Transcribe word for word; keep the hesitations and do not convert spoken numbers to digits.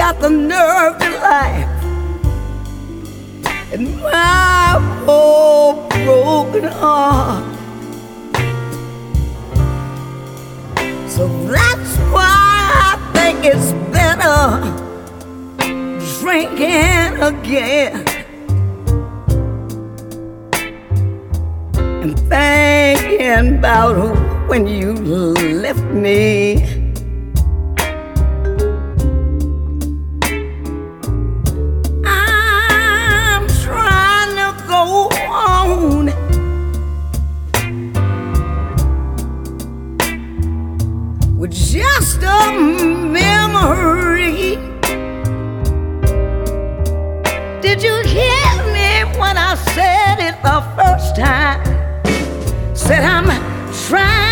got the nerve to laugh at my poor broken heart. So that's why I think it's better drinking again and thinking about when you left me. I'm trying to go on with just a memory. Did you hear me when I said it the first time? Said I'm trying